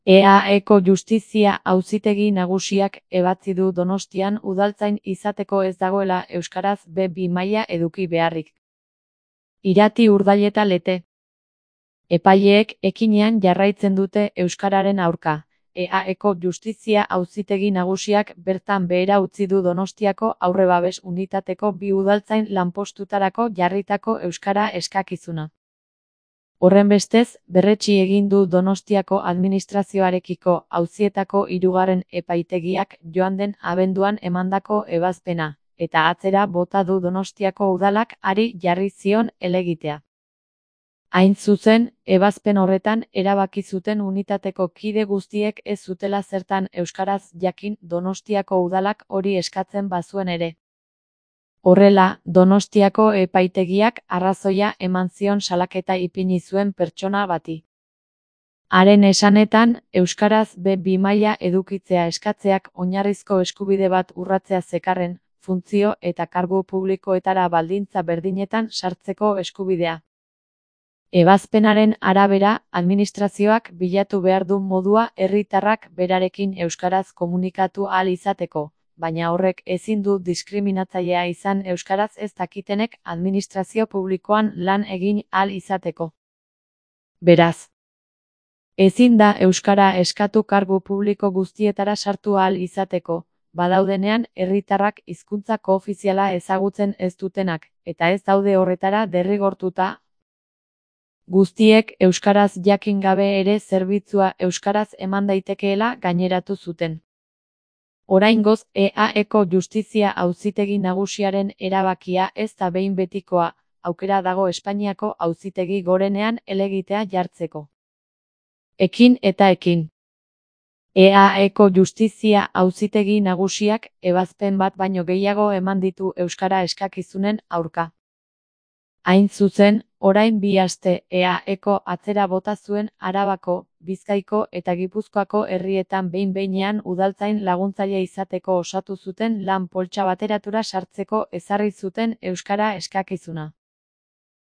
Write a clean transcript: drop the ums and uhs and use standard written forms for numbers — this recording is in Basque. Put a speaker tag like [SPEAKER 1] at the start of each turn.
[SPEAKER 1] EAEko Justizia Auzitegi Nagusiak ebatzi du Donostian udaltzain izateko ez dagoela euskaraz B2 maila eduki beharrik. Irati Urdaileta Lete. Epaileek ekinean jarraitzen dute euskararen aurka. EAEko Justizia Auzitegi Nagusiak bertan behera utzi du Donostiako Aurrebabes Unitateko 2 udaltzain lanpostutarako jarritako euskara eskakizuna. Horrenbestez, berretsi egin du Donostiako administrazioarekiko auzietako 3. epaitegiak joan den abenduan emandako ebazpena, eta atzera bota du Donostiako udalak hari jarri zion helegitea. Hain zuzen, ebazpen horretan erabaki zuten unitateko kide guztiek ez zutela zertan euskaraz jakin Donostiako udalak hori eskatzen bazuen ere. Horrela, Donostiako epaitegiak arrazoia eman zion salaketa ipini zuen pertsona bati. Haren esanetan, euskaraz B2 maila edukitzea eskatzeak oinarrizko eskubide bat urratzea zekarren, funtzio eta kargu publikoetara baldintza berdinetan sartzeko eskubidea. Ebazpenaren arabera, administrazioak bilatu behar du modua herritarrak berarekin euskaraz komunikatu ahal izateko, baina horrek ezin du diskriminatzailea izan euskaraz ez dakitenek administrazio publikoan lan egin ahal izateko. Beraz, ezin da euskara eskatu kargu publiko guztietara sartu ahal izateko, badaudenean herritarrak hizkuntza koofiziala ezagutzen ez dutenak, eta ez daude horretara derrigortuta. Guztiek euskaraz jakin gabe ere zerbitzua euskaraz eman daitekeela gaineratu zuten. Oraingoz, EAEko Justizia Auzitegi Nagusiaren erabakia ez da behin betikoa, aukera dago Espainiako Auzitegi Gorenean helegitea jartzeko. Ekin eta ekin. EAEko Justizia Auzitegi Nagusiak ebazpen bat baino gehiago eman ditu euskara eskakizunen aurka. Hain zuzen, orain 2 aste EAEko atzera bota zuen Arabako, Bizkaiko eta Gipuzkoako herrietan behin-behinean udaltzain laguntzaile izateko osatu zuten lan poltsa bateratura sartzeko ezarri zuten euskara eskakizuna.